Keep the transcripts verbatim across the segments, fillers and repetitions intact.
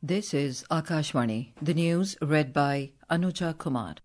This is Akashvani, the news read by Anuja Kumar.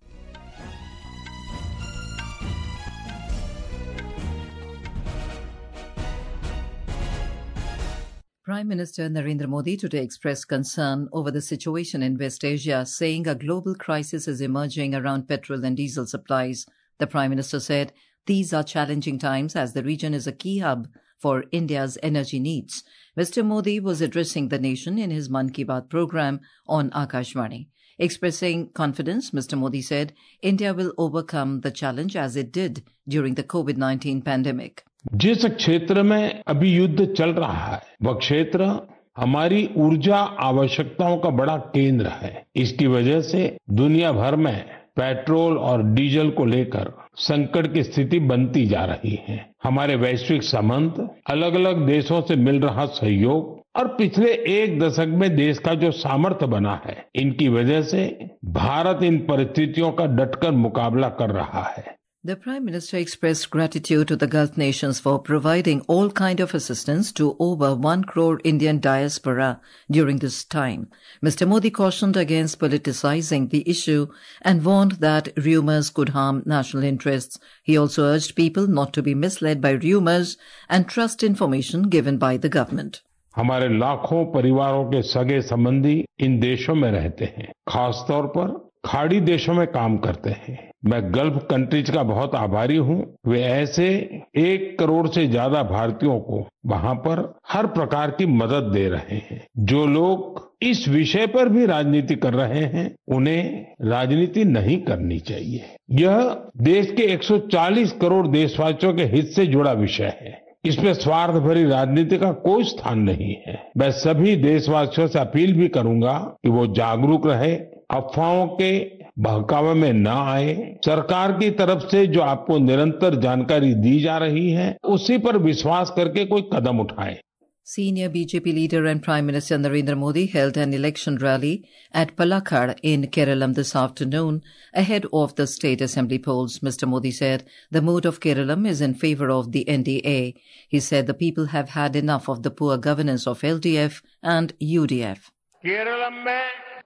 Prime Minister Narendra Modi today expressed concern over the situation in West Asia, saying a global crisis is emerging around petrol and diesel supplies. The Prime Minister said these are challenging times as the region is a key hub for India's energy needs. Mister Modi was addressing the nation in his Mann Ki Baat program on Akashvani. Expressing confidence, Mister Modi said India will overcome the challenge as it did during the COVID nineteen pandemic. जिस क्षेत्र में अभी युद्ध चल रहा है वह क्षेत्र हमारी ऊर्जा आवश्यकताओं का बड़ा केंद्र है। इसकी वजह से दुनिया भर में पेट्रोल और डीजल को लेकर संकट की स्थिति बनती जा रही है। हमारे वैश्विक संबंध, अलग अलग देशों से मिल रहा सहयोग और पिछले एक दशक में देश का जो सामर्थ्य बना है, इनकी वजह से भारत इन परिस्थितियों का डटकर मुकाबला कर रहा है। The Prime Minister expressed gratitude to the Gulf nations for providing all kind of assistance to over one crore Indian diaspora during this time. Mister Modi cautioned against politicizing the issue and warned that rumors could harm national interests. He also urged people not to be misled by rumors and trust information given by the government. हमारे लाखों परिवारों के सगे संबंधी इन देशों में रहते हैं, खासतौर पर खाड़ी देशों में काम करते हैं। मैं गल्फ कंट्रीज का बहुत आभारी हूं। वे ऐसे एक करोड़ से ज्यादा भारतीयों को वहां पर हर प्रकार की मदद दे रहे हैं। जो लोग इस विषय पर भी राजनीति कर रहे हैं, उन्हें राजनीति नहीं करनी चाहिए। यह देश के एक सौ चालीस करोड़ देशवासियों के हित से जुड़ा विषय है। इसमें स्वार्थ भरी राजनीति का कोई स्थान नहीं है। मैं सभी देशवासियों से अपील भी करूंगा कि वो जागरूक रहे, अफवाहों के बहकावे में न आए। सरकार की तरफ से जो आपको निरंतर जानकारी दी जा रही है, उसी पर विश्वास करके कोई कदम उठाए। Senior B J P leader and Prime Minister Narendra Modi held an election rally at Palakkad in Kerala this afternoon ahead of the state assembly polls. Mister Modi said the mood of Kerala is in favour of the N D A. He said the people have had enough of the poor governance of L D F and U D F. Kerala में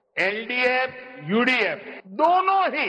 L D F, U D F दोनों ही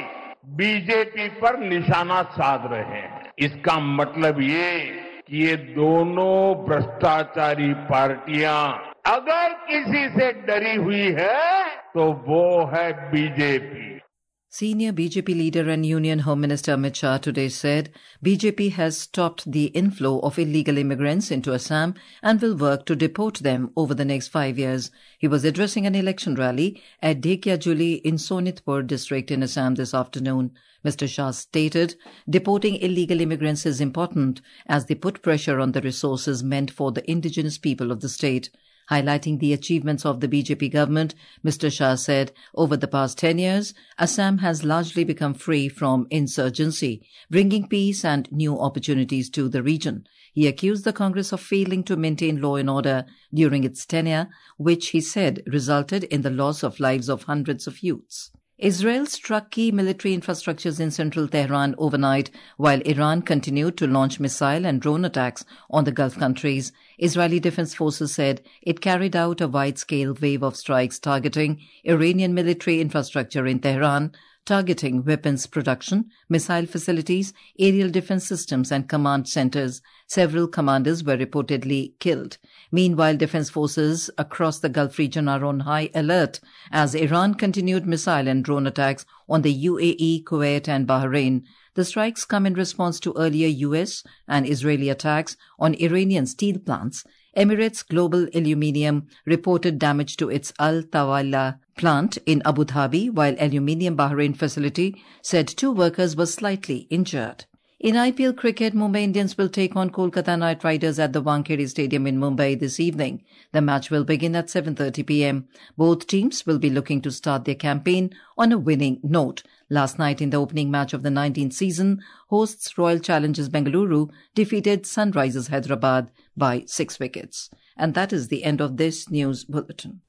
BJP पर निशाना साध रहे हैं। इसका मतलब ये कि ये दोनों भ्रष्टाचारी पार्टियां अगर किसी से डरी हुई है तो वो है BJP. Senior B J P leader and Union Home Minister Amit Shah today said B J P has stopped the inflow of illegal immigrants into Assam and will work to deport them over the next five years. He was addressing an election rally at Dhekiajuli in Sonitpur district in Assam this afternoon. Mister Shah stated deporting illegal immigrants is important as they put pressure on the resources meant for the indigenous people of the state. Highlighting the achievements of the B J P government, Mister Shah said, over the past ten years, Assam has largely become free from insurgency, bringing peace and new opportunities to the region. He accused the Congress of failing to maintain law and order during its tenure, which he said resulted in the loss of lives of hundreds of youths. Israel struck key military infrastructures in central Tehran overnight, while Iran continued to launch missile and drone attacks on the Gulf countries. Israeli Defense Forces said it carried out a wide-scale wave of strikes targeting Iranian military infrastructure in Tehran, targeting weapons production, missile facilities, aerial defense systems and command centers. Several commanders were reportedly killed. Meanwhile, defense forces across the Gulf region are on high alert as Iran continued missile and drone attacks on the U A E, Kuwait and Bahrain. The strikes come in response to earlier U S and Israeli attacks on Iranian steel plants. Emirates Global Aluminium reported damage to its Al Tawala plant in Abu Dhabi, while Aluminium Bahrain facility said two workers were slightly injured. In I P L cricket, Mumbai Indians will take on Kolkata Knight Riders at the Wankhede Stadium in Mumbai this evening. The match will begin at seven thirty p m. Both teams will be looking to start their campaign on a winning note. Last night in the opening match of the nineteenth season, hosts Royal Challengers Bengaluru defeated Sunrisers Hyderabad by six wickets. And that is the end of this news bulletin.